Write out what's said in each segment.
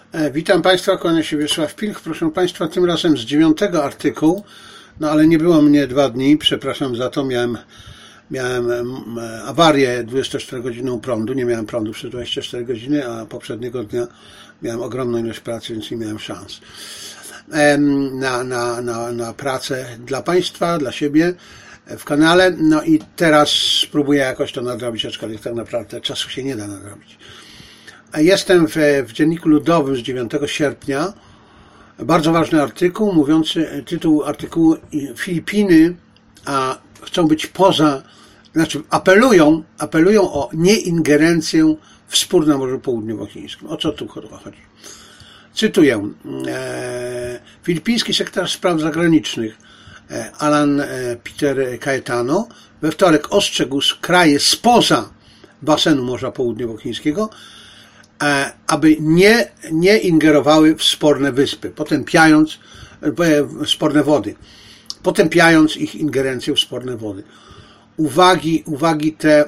Witam Państwa, kłania się Wiesław Pilch. Proszę Państwa, tym razem z 9 artykułu, no ale nie było mnie 2 dni, przepraszam za to, miałem awarię 24-godzinną prądu, nie miałem prądu przez 24 godziny, a poprzedniego dnia miałem ogromną ilość pracy, więc nie miałem szans na pracę dla Państwa, dla siebie w kanale, no i teraz spróbuję jakoś to nadrobić, aczkolwiek tak naprawdę czasu się nie da nadrobić. Jestem w Dzienniku Ludowym z 9 sierpnia. Bardzo ważny artykuł, mówiący, tytuł artykułu: Filipiny chcą być apelują o nieingerencję w spór na Morzu Południowochińskim. O co tu chodzi? Cytuję. Filipiński sekretarz spraw zagranicznych Alan Peter Cayetano we wtorek ostrzegł kraje spoza basenu Morza Południowochińskiego, aby nie ingerowały w sporne wyspy, sporne wody, potępiając ich ingerencję w sporne wody. Uwagi te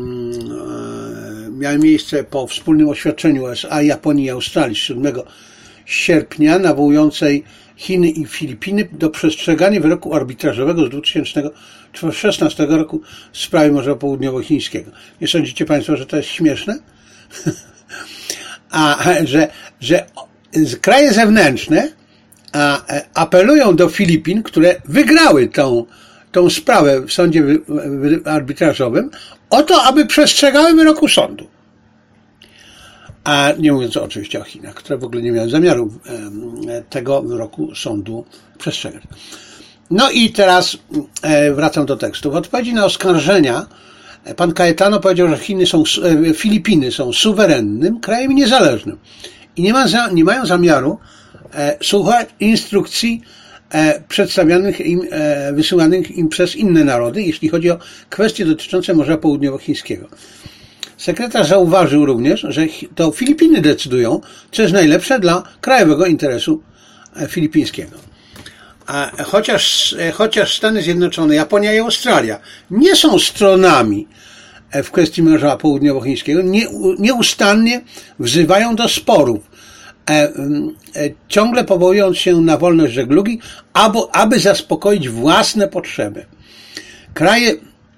miały miejsce po wspólnym oświadczeniu USA, Japonii i Australii z 7 sierpnia nawołującej Chiny i Filipiny do przestrzegania wyroku arbitrażowego z 2016 roku w sprawie Morza Południowochińskiego. Nie sądzicie Państwo, że to jest śmieszne? Że kraje zewnętrzne apelują do Filipin, które wygrały tą sprawę w sądzie arbitrażowym, o to, aby przestrzegały wyroku sądu. A nie mówiąc oczywiście o Chinach, które w ogóle nie miały zamiaru tego wyroku sądu przestrzegać. No i teraz wracam do tekstu. W odpowiedzi na oskarżenia pan Cayetano powiedział, że Filipiny są suwerennym krajem niezależnym i nie mają zamiaru słuchać instrukcji wysyłanych im przez inne narody, jeśli chodzi o kwestie dotyczące Morza Południowochińskiego. Sekretarz zauważył również, że to Filipiny decydują, co jest najlepsze dla krajowego interesu filipińskiego. Chociaż Stany Zjednoczone, Japonia i Australia nie są stronami w kwestii Morza Południowochińskiego, nieustannie wzywają do sporów, ciągle powołując się na wolność żeglugi, aby zaspokoić własne potrzeby. Kraje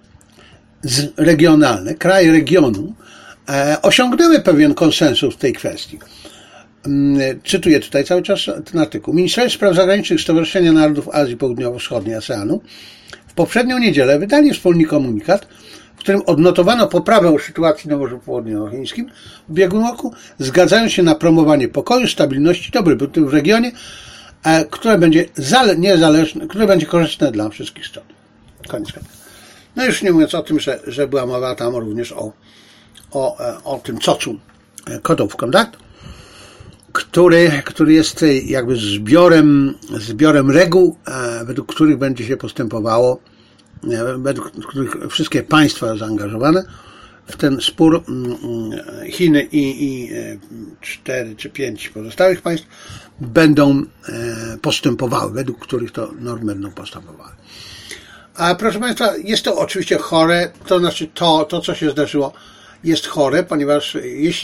regionu osiągnęły pewien konsensus w tej kwestii. Cytuję tutaj cały czas ten artykuł. Ministrowie Spraw Zagranicznych Stowarzyszenia Narodów Azji Południowo-Wschodniej ASEANu w poprzednią niedzielę wydali wspólny komunikat, w którym odnotowano poprawę sytuacji na Morzu Południowochińskim w ubiegłym roku, zgadzają się na promowanie pokoju, stabilności i dobrobytu w regionie, które będzie korzystne dla wszystkich stron. Koniec. No już nie mówiąc o tym, że była mowa tam również o tym cocu Code of Conduct, który jest jakby zbiorem reguł, według których będzie się postępowało, według których wszystkie państwa zaangażowane w ten spór, Chiny i 4 czy 5 pozostałych państw, będą postępowały, według których to normy będą postępowały. A proszę Państwa, jest to oczywiście chore, to znaczy to co się zdarzyło, jest chore, ponieważ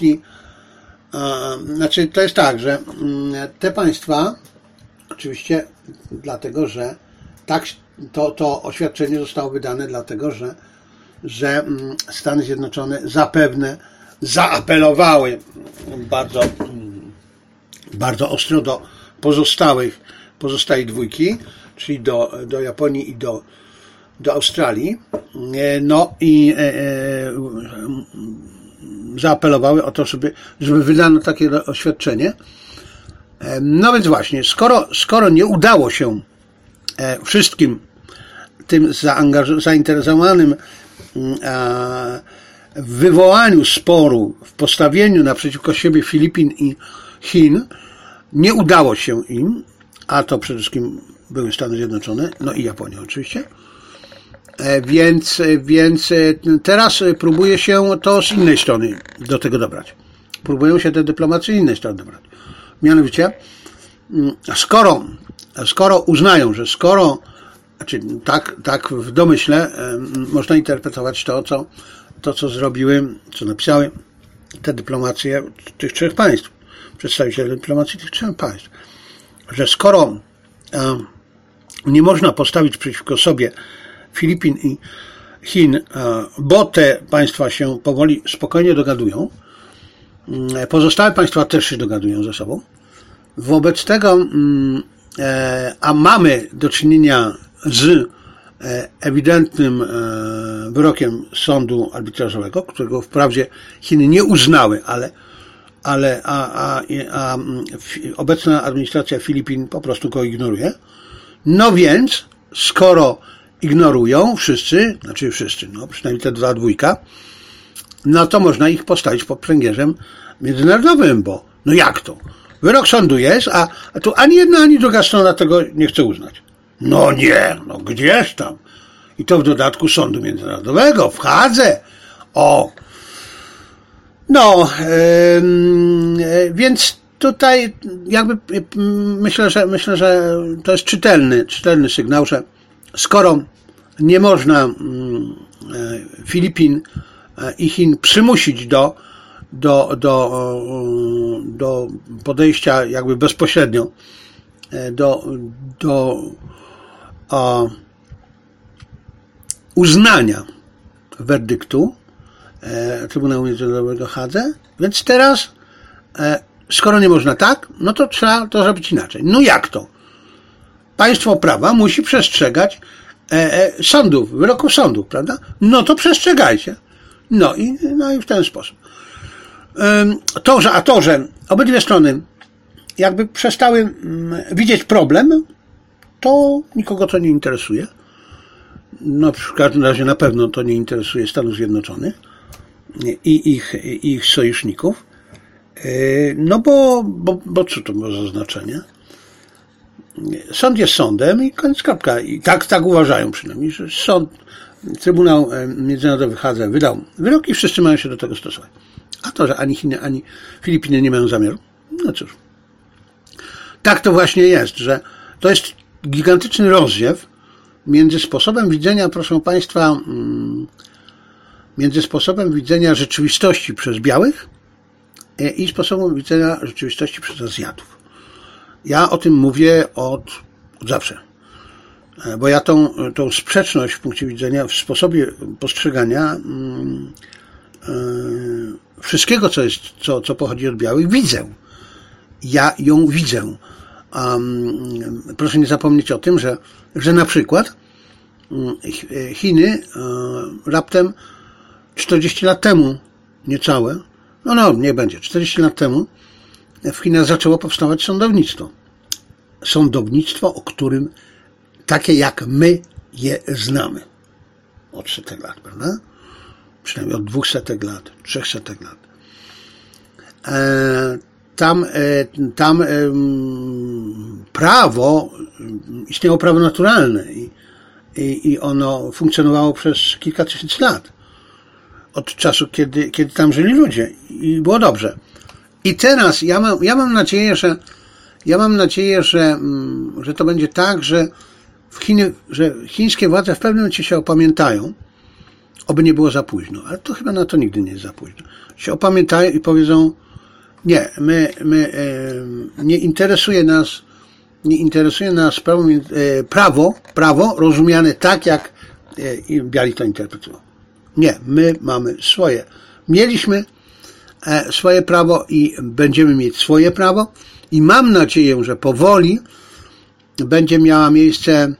to jest tak, że te państwa, oczywiście dlatego, że to oświadczenie zostało wydane dlatego, że Stany Zjednoczone zapewne zaapelowały bardzo ostro do pozostałej dwójki, czyli do Japonii i do Australii, no i zaapelowały o to, żeby wydano takie oświadczenie. No więc właśnie, skoro nie udało się wszystkim tym zainteresowanym w wywołaniu sporu, w postawieniu naprzeciwko siebie Filipin i Chin, nie udało się im, a to przede wszystkim były Stany Zjednoczone, no i Japonia oczywiście, więc teraz próbuje się to z innej strony do tego dobrać. Próbują się te dyplomacje z innej strony dobrać. Mianowicie, skoro uznają, że tak w domyśle można interpretować to, co zrobiły, co napisały te dyplomacje tych 3 państw przedstawiciele dyplomacji tych trzech państw, że skoro nie można postawić przeciwko sobie Filipin i Chin, bo te państwa się powoli, spokojnie dogadują, pozostałe państwa też się dogadują ze sobą. Wobec tego, a mamy do czynienia z ewidentnym wyrokiem sądu arbitrażowego, którego wprawdzie Chiny nie uznały, ale obecna administracja Filipin po prostu go ignoruje. No więc, skoro ignorują wszyscy, przynajmniej te dwójka, no to można ich postawić pod pręgierzem międzynarodowym, bo no jak to? Wyrok sądu jest, a tu ani jedna, ani druga strona tego nie chce uznać. No nie, no gdzież tam? I to w dodatku sądu międzynarodowego, w Hadze. Więc tutaj jakby myślę, że to jest czytelny sygnał, że skoro nie można Filipin i Chin przymusić do podejścia jakby bezpośrednio do uznania werdyktu Trybunału Międzynarodowego w Hadze, więc teraz skoro nie można tak, no to trzeba to zrobić inaczej. No jak to? Państwo prawa musi przestrzegać sądów, wyroków sądów, prawda? No to przestrzegajcie. No i w ten sposób. To, że obydwie strony jakby przestały widzieć problem, to nikogo to nie interesuje. No w każdym razie na pewno to nie interesuje Stanów Zjednoczonych i ich sojuszników. No bo co to ma za znaczenie? Sąd jest sądem i koniec kropka. I tak uważają przynajmniej, że Trybunał Międzynarodowy w Hadze wydał wyrok i wszyscy mają się do tego stosować. A to, że ani Chiny, ani Filipiny nie mają zamiaru, no cóż. Tak to właśnie jest, że to jest gigantyczny rozdziew między sposobem widzenia, proszę Państwa, między sposobem widzenia rzeczywistości przez białych i sposobem widzenia rzeczywistości przez Azjatów. Ja o tym mówię od zawsze, bo ja tą sprzeczność w punkcie widzenia, w sposobie postrzegania wszystkiego, co pochodzi od białych, widzę. Ja ją widzę. Proszę nie zapomnieć o tym, że na przykład Chiny raptem 40 lat temu, niecałe, nie będzie, 40 lat temu w Chinach zaczęło powstawać sądownictwo. Sądownictwo, o którym takie jak my je znamy. Od 100 lat, prawda? Przynajmniej od 200 lat, 300 lat. Tam prawo, istniało prawo naturalne i ono funkcjonowało przez kilka tysięcy lat. Od czasu, kiedy tam żyli ludzie i było dobrze. I teraz ja mam nadzieję, że to będzie tak, że że chińskie władze w pewnym momencie się opamiętają, oby nie było za późno, ale to chyba na to nigdy nie jest za późno. Się opamiętają i powiedzą, nie, nie interesuje nas prawo rozumiane tak, jak biali to interpretują. Nie, my mamy swoje. Mieliśmy swoje prawo i będziemy mieć swoje prawo i mam nadzieję, że powoli będzie miała miejsce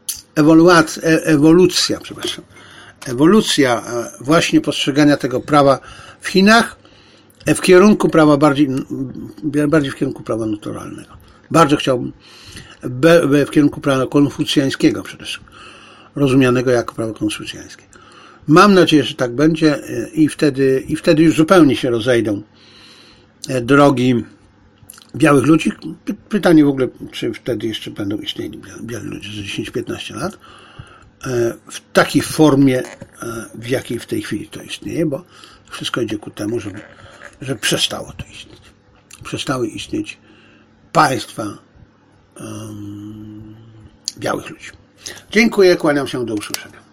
ewolucja właśnie postrzegania tego prawa w Chinach w kierunku prawa bardziej w kierunku prawa naturalnego. Bardzo chciałbym w kierunku prawa konfucjańskiego przede wszystkim, rozumianego jako prawo konfucjańskie. Mam nadzieję, że tak będzie i wtedy już zupełnie się rozejdą drogi białych ludzi. Pytanie w ogóle, czy wtedy jeszcze będą istnieli biali ludzie za 10-15 lat w takiej formie, w jakiej w tej chwili to istnieje, bo wszystko idzie ku temu, że przestało to istnieć. Przestały istnieć państwa białych ludzi. Dziękuję, kłaniam się, do usłyszenia.